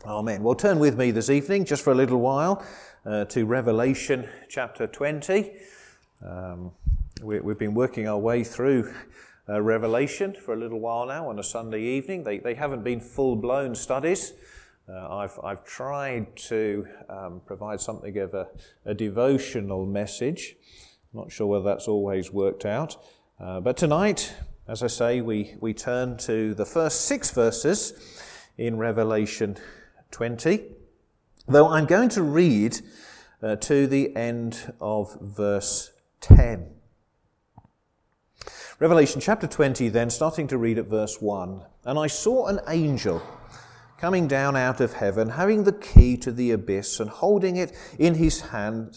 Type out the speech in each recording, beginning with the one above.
Amen. Well, turn with me this evening, just for a little while, to Revelation chapter 20. We've been working our way through Revelation for a little while now on a Sunday evening. They haven't been full-blown studies. I've tried to provide something of a devotional message. I'm not sure whether that's always worked out. But tonight, as I say, we turn to the first 6 verses in Revelation 20, though I'm going to read to the end of verse 10. Revelation chapter 20 then, starting to read at verse 1. And I saw an angel coming down out of heaven, having the key to the abyss, and holding in his hand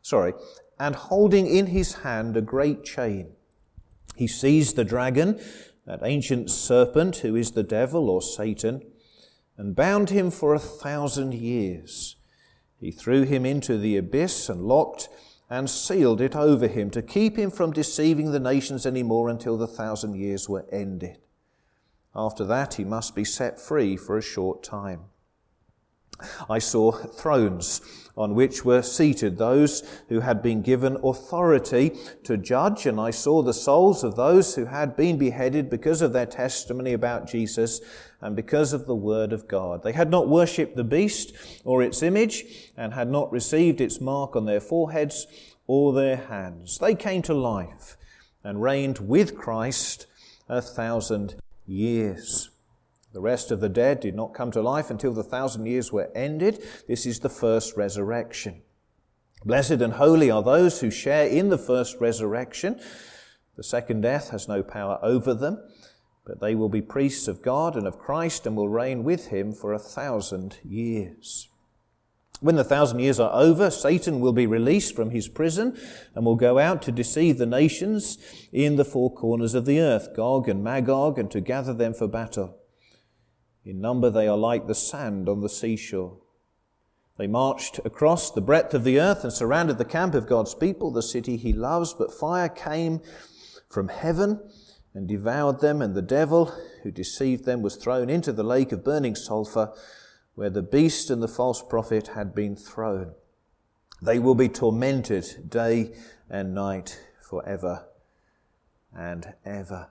a great chain. He seized the dragon, that ancient serpent who is the devil or Satan, and bound him for 1,000 years. He threw him into the abyss and locked and sealed it over him to keep him from deceiving the nations any more until the 1,000 years were ended. After that, he must be set free for a short time. I saw thrones on which were seated those who had been given authority to judge, and I saw the souls of those who had been beheaded because of their testimony about Jesus and because of the word of God. They had not worshipped the beast or its image and had not received its mark on their foreheads or their hands. They came to life and reigned with Christ 1,000 years. The rest of the dead did not come to life until the 1,000 years were ended. This is the first resurrection. Blessed and holy are those who share in the first resurrection. The second death has no power over them, but they will be priests of God and of Christ and will reign with him for 1,000 years. When the 1,000 years are over, Satan will be released from his prison and will go out to deceive the nations in the 4 corners of the earth, Gog and Magog, and to gather them for battle. In number they are like the sand on the seashore. They marched across the breadth of the earth and surrounded the camp of God's people, the city he loves, but fire came from heaven and devoured them, and the devil who deceived them was thrown into the lake of burning sulfur, where the beast and the false prophet had been thrown. They will be tormented day and night forever and ever.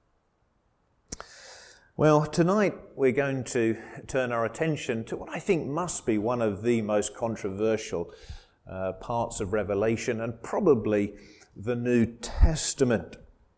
Well, tonight we're going to turn our attention to what I think must be one of the most controversial parts of Revelation, and probably the New Testament.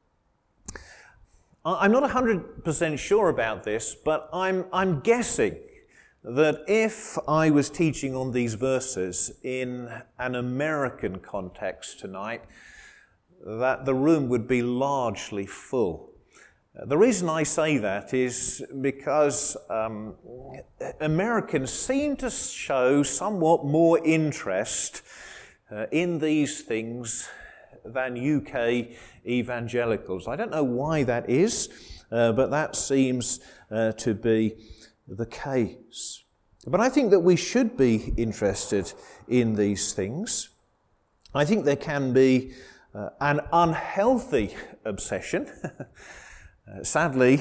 I'm not 100% sure about this, but I'm guessing that if I was teaching on these verses in an American context tonight, that the room would be largely full. The reason I say that is because Americans seem to show somewhat more interest in these things than UK evangelicals. I don't know why that is, but that seems to be the case. But I think that we should be interested in these things. I think there can be an unhealthy obsession. Sadly,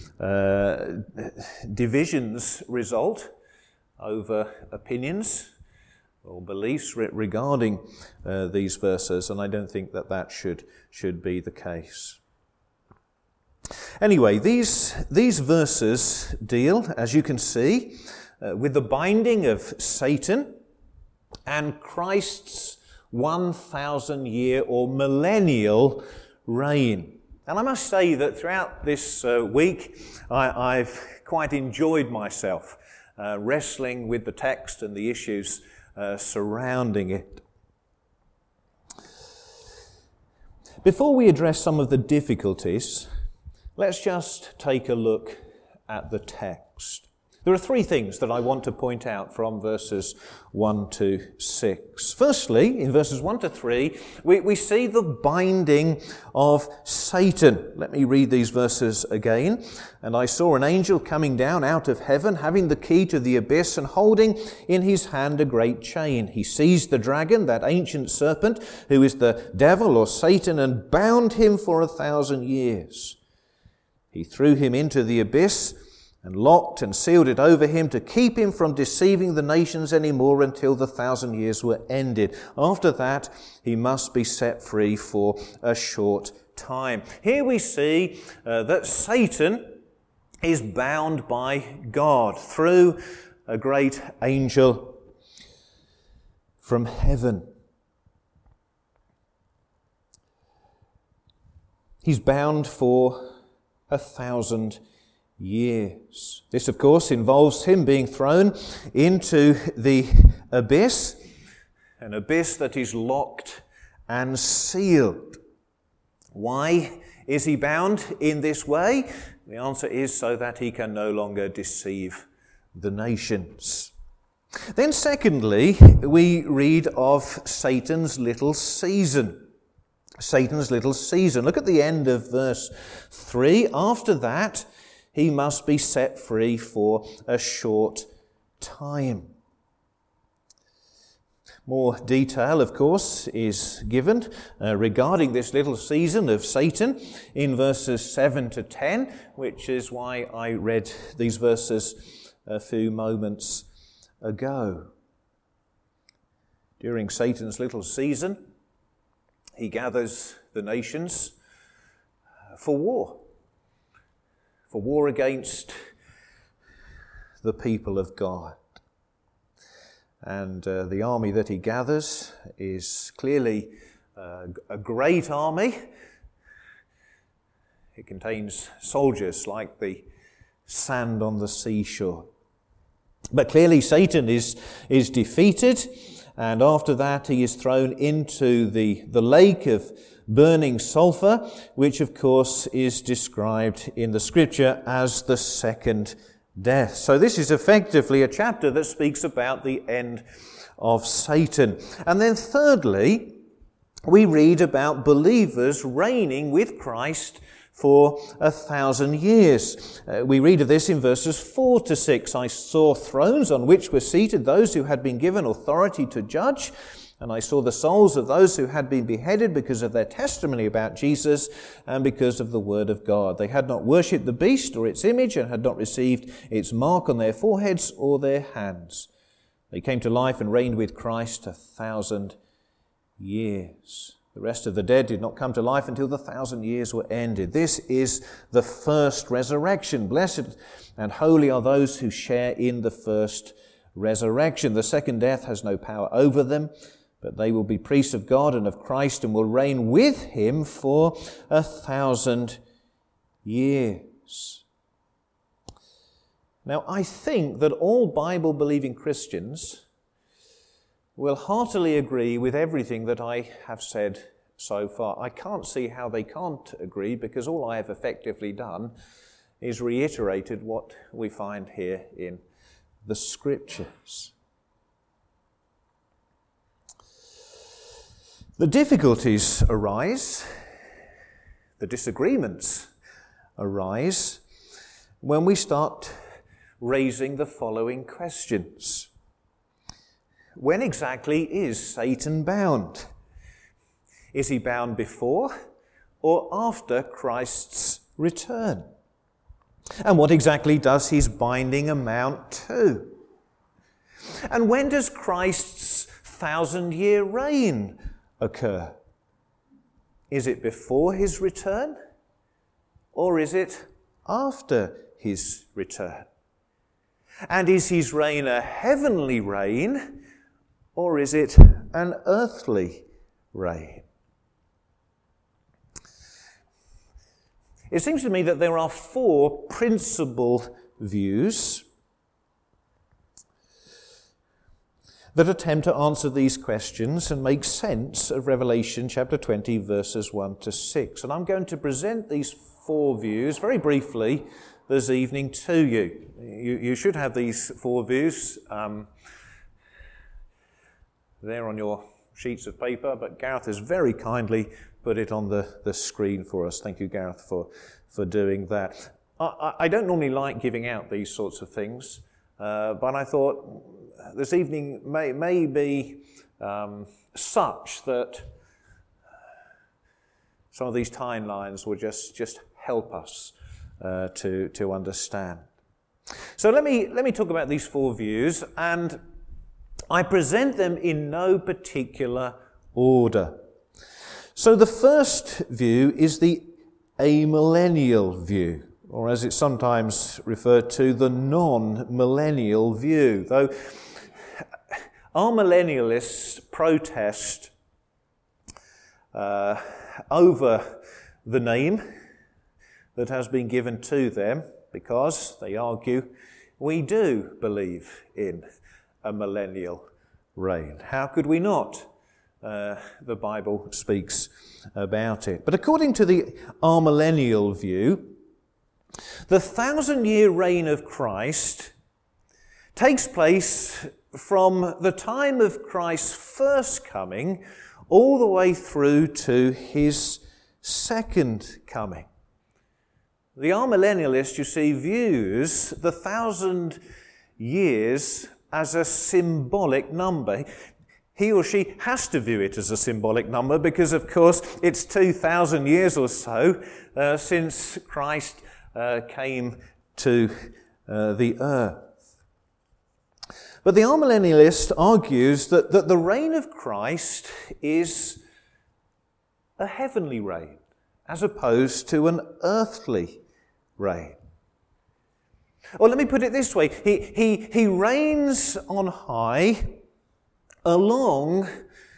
divisions result over opinions or beliefs regarding these verses, and I don't think that should be the case. Anyway, these verses deal, as you can see, with the binding of Satan and Christ's 1,000-year or millennial reign. And I must say that throughout this week, I've quite enjoyed myself wrestling with the text and the issues surrounding it. Before we address some of the difficulties, let's just take a look at the text. There are 3 things that I want to point out from verses 1 to 6. Firstly, in verses 1 to 3, we see the binding of Satan. Let me read these verses again. And I saw an angel coming down out of heaven, having the key to the abyss and holding in his hand a great chain. He seized the dragon, that ancient serpent, who is the devil or Satan, and bound him for 1,000 years. He threw him into the abyss and locked and sealed it over him to keep him from deceiving the nations anymore until the 1,000 years were ended. After that, he must be set free for a short time. Here we see that Satan is bound by God through a great angel from heaven. He's bound for 1,000 years. This, of course, involves him being thrown into the abyss, an abyss that is locked and sealed. Why is he bound in this way? The answer is so that he can no longer deceive the nations. Then secondly, we read of Satan's little season. Satan's little season. Look at the end of verse 3. After that, he must be set free for a short time. More detail, of course, is given regarding this little season of Satan in verses 7 to 10, which is why I read these verses a few moments ago. During Satan's little season, he gathers the nations for war against the people of God. And the army that he gathers is clearly a great army. It contains soldiers like the sand on the seashore. But clearly Satan is defeated, and after that he is thrown into the lake of burning sulfur, which of course is described in the scripture as the second death. So this is effectively a chapter that speaks about the end of Satan. And then thirdly, we read about believers reigning with Christ for 1,000 years. We read of this in verses 4 to 6. I saw thrones on which were seated those who had been given authority to judge, and I saw the souls of those who had been beheaded because of their testimony about Jesus and because of the word of God. They had not worshipped the beast or its image and had not received its mark on their foreheads or their hands. They came to life and reigned with Christ 1,000 years. The rest of the dead did not come to life until the 1,000 years were ended. This is the first resurrection. Blessed and holy are those who share in the first resurrection. The second death has no power over them, but they will be priests of God and of Christ and will reign with him for 1,000 years. Now, I think that all Bible-believing Christians will heartily agree with everything that I have said so far. I can't see how they can't agree, because all I have effectively done is reiterated what we find here in the Scriptures. The difficulties arise, the disagreements arise, when we start raising the following questions. When exactly is Satan bound? Is he bound before or after Christ's return? And what exactly does his binding amount to? And when does Christ's 1,000-year reign occur? Is it before his return or is it after his return? And is his reign a heavenly reign or is it an earthly reign? It seems to me that there are four principal views that attempt to answer these questions and make sense of Revelation chapter 20, verses 1 to 6. And I'm going to present these four views very briefly this evening to you. You should have these four views there on your sheets of paper, but Gareth has very kindly put it on the screen for us. Thank you, Gareth, for doing that. I don't normally like giving out these sorts of things, but I thought this evening may be such that some of these timelines will just help us to understand. So let me talk about these four views, and I present them in no particular order. So the first view is the amillennial view, or as it's sometimes referred to, the non-millennial view. Though amillennialists protest over the name that has been given to them, because, they argue, we do believe in a millennial reign. How could we not? The Bible speaks about it. But according to the amillennial view, the 1,000-year reign of Christ takes place from the time of Christ's first coming all the way through to his second coming. The amillennialist, you see, views the 1,000 years as a symbolic number. He or she has to view it as a symbolic number because, of course, it's 2,000 years or so since Christ came to the earth. But the amillennialist argues that the reign of Christ is a heavenly reign as opposed to an earthly reign. Or let me put it this way, he reigns on high along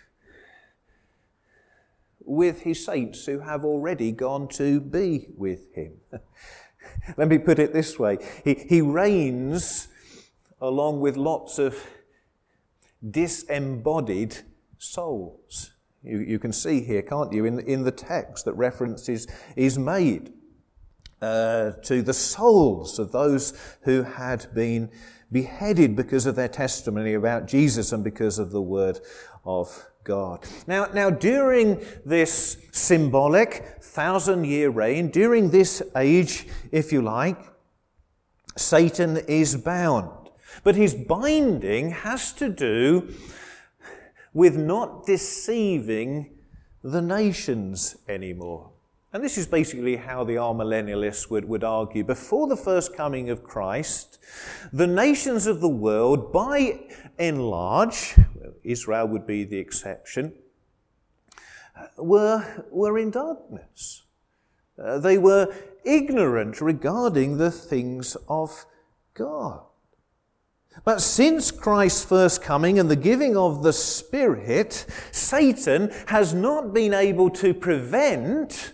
with his saints who have already gone to be with him. Let me put it this way, he reigns along with lots of disembodied souls. You can see here, can't you, in the text that reference is made to the souls of those who had been beheaded because of their testimony about Jesus and because of the word of God. Now, during this symbolic 1,000-year reign, during this age, if you like, Satan is bound. But his binding has to do with not deceiving the nations anymore. And this is basically how the amillennialists would argue. Before the first coming of Christ, the nations of the world, by and large, Israel would be the exception, were in darkness. They were ignorant regarding the things of God. But since Christ's first coming and the giving of the Spirit, Satan has not been able to prevent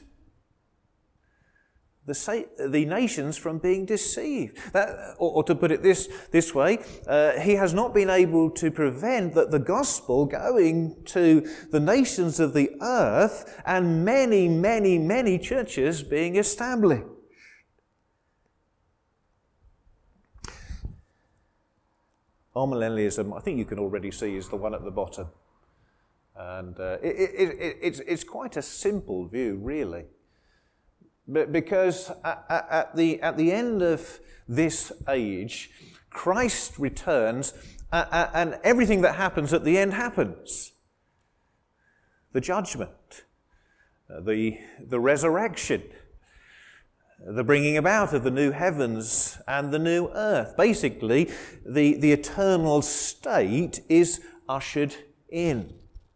the nations from being deceived. Or to put it this way, he has not been able to prevent the gospel going to the nations of the earth and many, many, many churches being established. Amillennialism, I think you can already see, is the one at the bottom. And it's quite a simple view, really. Because at the end of this age, Christ returns, and everything that happens at the end happens. The judgment, the resurrection, the bringing about of the new heavens and the new earth. Basically, the eternal state is ushered in.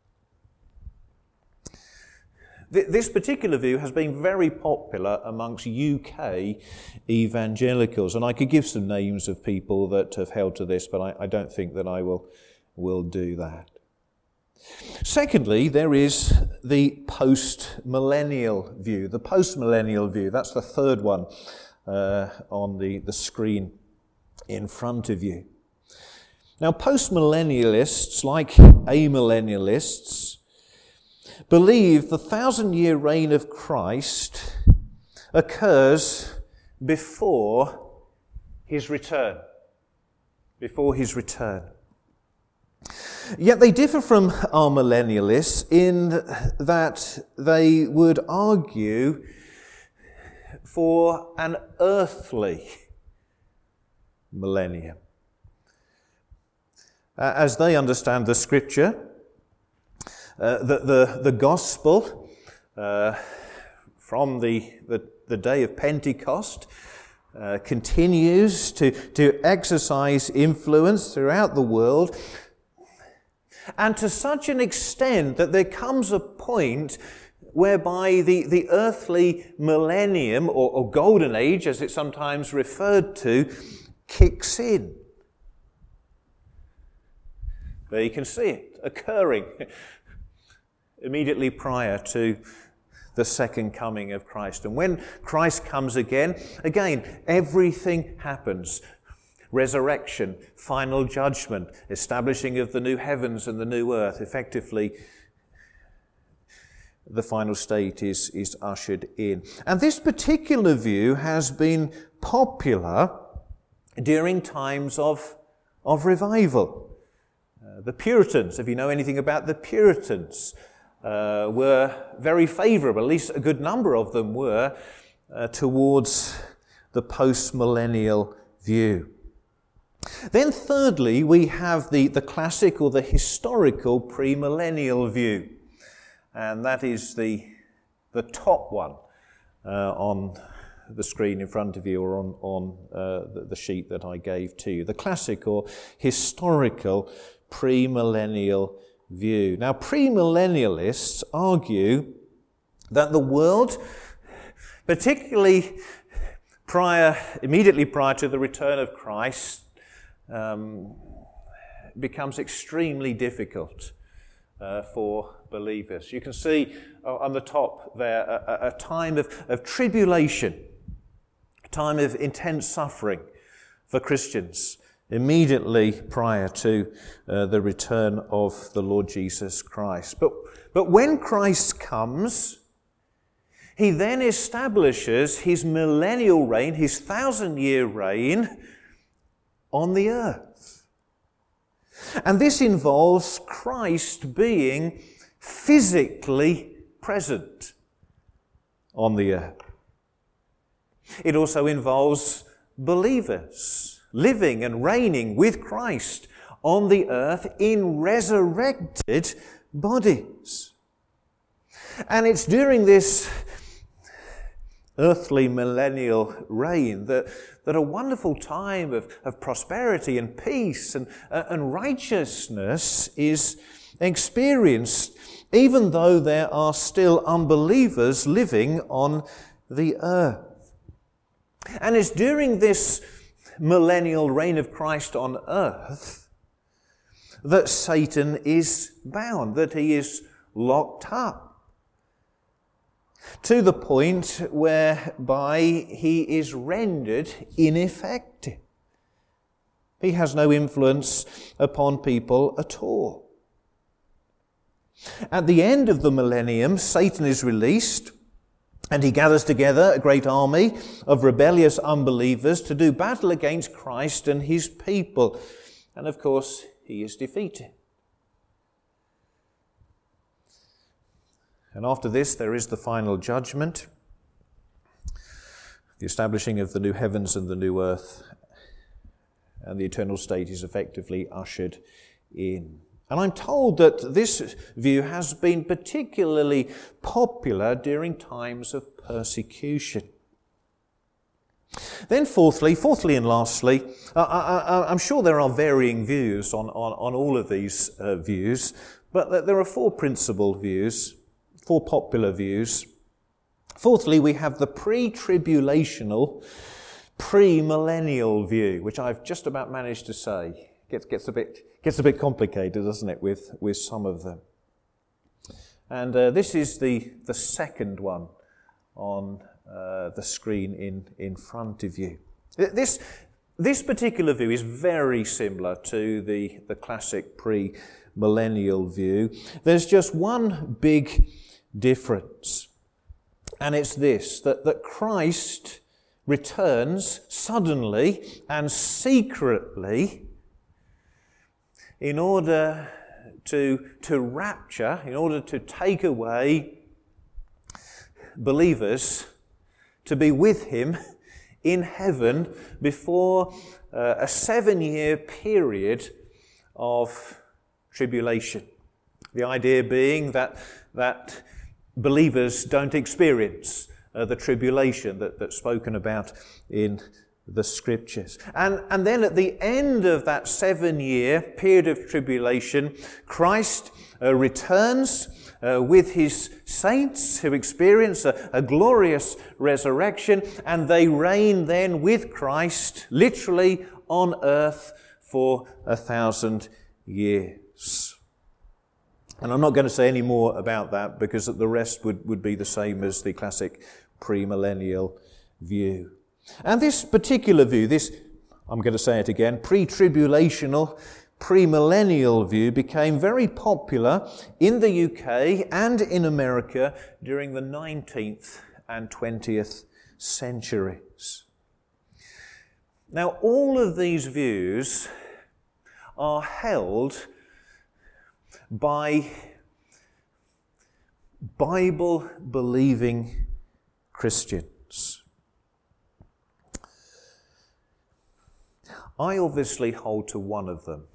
This particular view has been very popular amongst UK evangelicals, and I could give some names of people that have held to this, but I don't think that I will do that. Secondly, there is the post-millennial view. The post-millennial view, that's the third one on the screen in front of you. Now, post-millennialists, like amillennialists, believe the 1,000-year reign of Christ occurs before his return. Before his return. Yet they differ from our millennialists in that they would argue for an earthly millennium. As they understand the Scripture, the gospel from the day of Pentecost continues to exercise influence throughout the world, and to such an extent that there comes a point whereby the earthly millennium, or golden age as it's sometimes referred to, kicks in. There you can see it occurring immediately prior to the second coming of Christ. And when Christ comes again, everything happens. Resurrection, final judgment, establishing of the new heavens and the new earth. Effectively, the final state is ushered in. And this particular view has been popular during times of revival. The Puritans, if you know anything about the Puritans, were very favourable, at least a good number of them were, towards the post-millennial view. Then thirdly, we have the classic or the historical premillennial view. And that is the top one on the screen in front of you, or on the sheet that I gave to you. The classic or historical premillennial view. Now, premillennialists argue that the world, particularly immediately prior to the return of Christ, becomes extremely difficult for believers. You can see on the top there a time of tribulation, a time of intense suffering for Christians immediately prior to the return of the Lord Jesus Christ. But when Christ comes, he then establishes his millennial reign, his 1,000-year reign on the earth. And this involves Christ being physically present on the earth. It also involves believers living and reigning with Christ on the earth in resurrected bodies. And it's during this earthly millennial reign that a wonderful time of prosperity and peace and righteousness is experienced, even though there are still unbelievers living on the earth. And it's during this millennial reign of Christ on earth that Satan is bound, that he is locked up, to the point whereby he is rendered ineffective. He has no influence upon people at all. At the end of the millennium, Satan is released, and he gathers together a great army of rebellious unbelievers to do battle against Christ and his people. And of course, he is defeated. And after this, there is the final judgment, the establishing of the new heavens and the new earth, and the eternal state is effectively ushered in. And I'm told that this view has been particularly popular during times of persecution. Then fourthly and lastly, I'm sure there are varying views on all of these views, but there are four principal views, four popular views. Fourthly, we have the pre-tribulational, premillennial view, which I've just about managed to say. Gets a bit complicated, doesn't it, with some of them. And this is the second one on the screen in front of you. This particular view is very similar to the classic pre-millennial view. There's just one big difference, and it's this, that Christ returns suddenly and secretly in order to rapture, in order to take away believers to be with him in heaven before a 7-year period of tribulation. The idea being that believers don't experience the tribulation that's spoken about in the Scriptures. And then at the end of that 7-year period of tribulation, Christ returns with his saints who experience a glorious resurrection, and they reign then with Christ, literally on earth, for 1,000 years. And I'm not going to say any more about that, because the rest would be the same as the classic premillennial view. And this particular view, this, I'm going to say it again, pre-tribulational, premillennial view became very popular in the UK and in America during the 19th and 20th centuries. Now, all of these views are held by Bible-believing Christians. I obviously hold to one of them,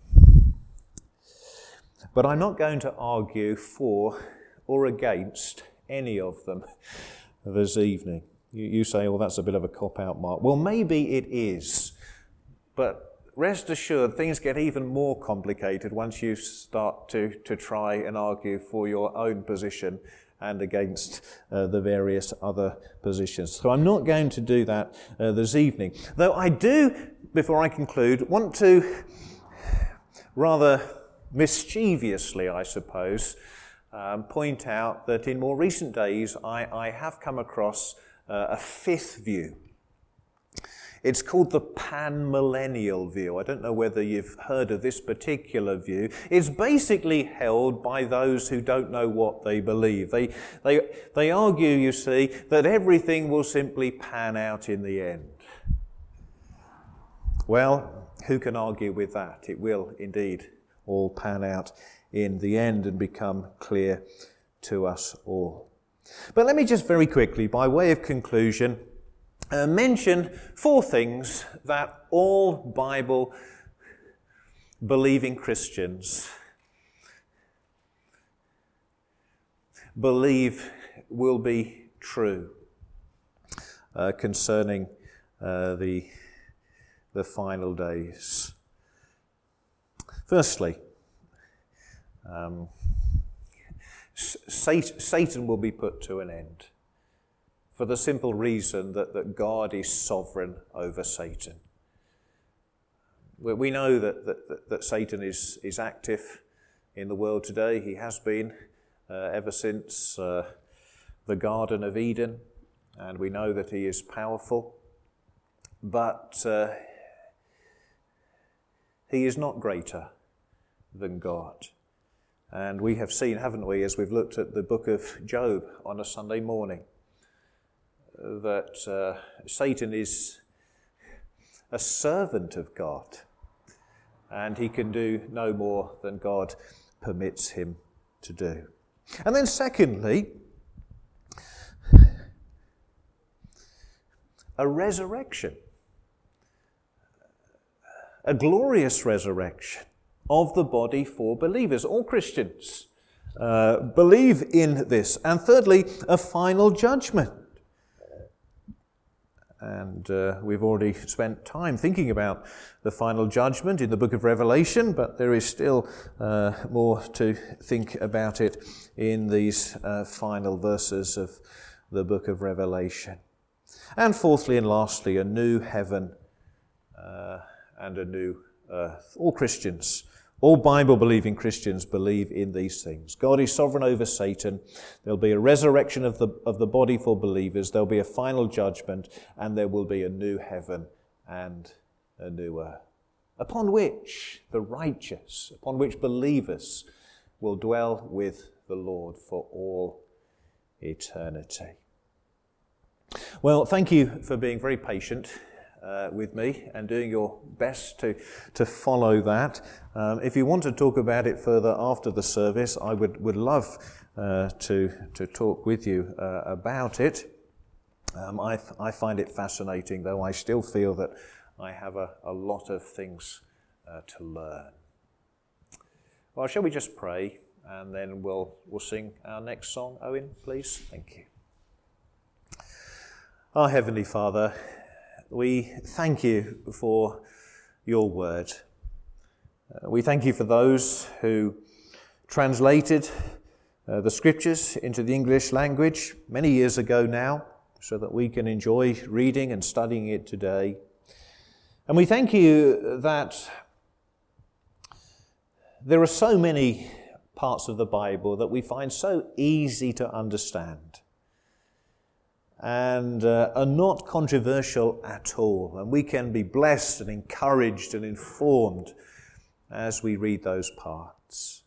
but I'm not going to argue for or against any of them this evening. You say, well, that's a bit of a cop-out, Mark. Well, maybe it is, but rest assured, things get even more complicated once you start to try and argue for your own position and against the various other positions. So I'm not going to do that this evening. Though I do, before I conclude, want to rather mischievously, I suppose, point out that in more recent days I have come across a fifth view. It's called the panmillennial view. I don't know whether you've heard of this particular view. It's basically held by those who don't know what they believe. They argue, you see, that everything will simply pan out in the end. Well, who can argue with that? It will indeed all pan out in the end and become clear to us all. But let me just very quickly, by way of conclusion, mention 4 things that all Bible-believing Christians believe will be true concerning the final days. Firstly, Satan will be put to an end, for the simple reason that God is sovereign over Satan. We know that Satan is active in the world today. He has been ever since the Garden of Eden, and we know that he is powerful. But he is not greater than God. And we have seen, haven't we, as we've looked at the book of Job on a Sunday morning, that Satan is a servant of God, and he can do no more than God permits him to do. And then secondly, a resurrection, a glorious resurrection of the body for believers. All Christians believe in this. And thirdly, a final judgment. And we've already spent time thinking about the final judgment in the book of Revelation, but there is still more to think about it in these final verses of the book of Revelation. And fourthly and lastly, a new heaven and a new earth. All Christians, all Bible-believing Christians believe in these things. God is sovereign over Satan. There'll be a resurrection of the body for believers. There'll be a final judgment, and there will be a new heaven and a new earth, upon which the righteous, upon which believers will dwell with the Lord for all eternity. Well, thank you for being very patient with me and doing your best to follow that. If you want to talk about it further after the service, I would love to talk with you about it. I find it fascinating, though I still feel that I have a lot of things to learn. Well, shall we just pray, and then we'll sing our next song? Owen, please. Thank you. Our Heavenly Father, we thank you for your word. We thank you for those who translated the scriptures into the English language many years ago now, so that we can enjoy reading and studying it today. And we thank you that there are so many parts of the Bible that we find so easy to understand and are not controversial at all. And we can be blessed and encouraged and informed as we read those parts.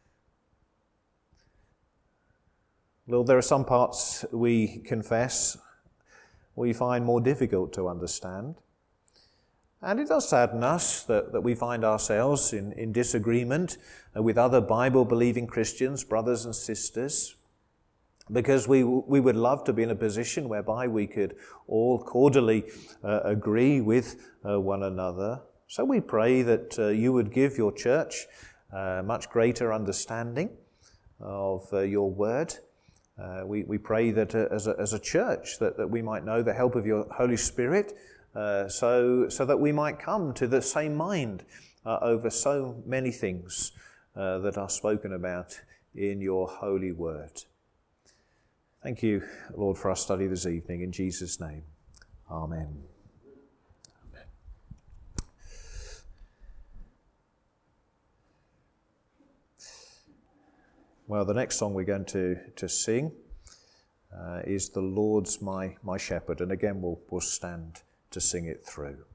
Lord, there are some parts we confess we find more difficult to understand. And it does sadden us that we find ourselves in disagreement with other Bible-believing Christians, brothers and sisters, because we would love to be in a position whereby we could all cordially agree with one another. So we pray that you would give your church much greater understanding of your word. We pray that as a church that we might know the help of your Holy Spirit, so that we might come to the same mind over so many things that are spoken about in your holy word. Thank you, Lord, for our study this evening. In Jesus' name, amen. Well, the next song we're going to sing is "The Lord's My Shepherd," and again we'll stand to sing it through.